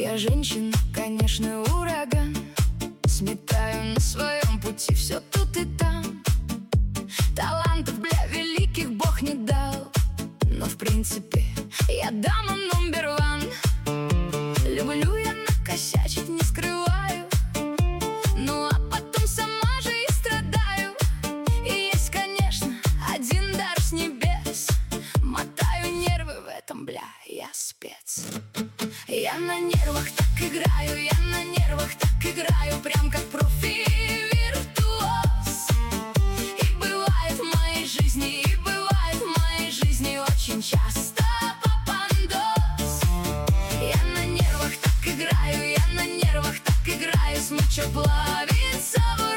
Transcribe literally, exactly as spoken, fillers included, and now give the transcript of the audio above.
Я женщина, конечно, ураган. Сметаю на своем пути все тут и там. Талантов, бля, великих Бог не дал, но в принципе я дама номер ван. Люблю я накосячить, не скрываю, ну а потом сама же и страдаю. И есть, конечно, один дар с небес. Мотаю нервы в этом, бля, я спец. Я на нервах так играю, я на нервах так играю, прям как профи-виртуоз. И бывает в моей жизни, и бывает в моей жизни очень часто попандос. Я на нервах так играю, я на нервах так играю, смычок плавится в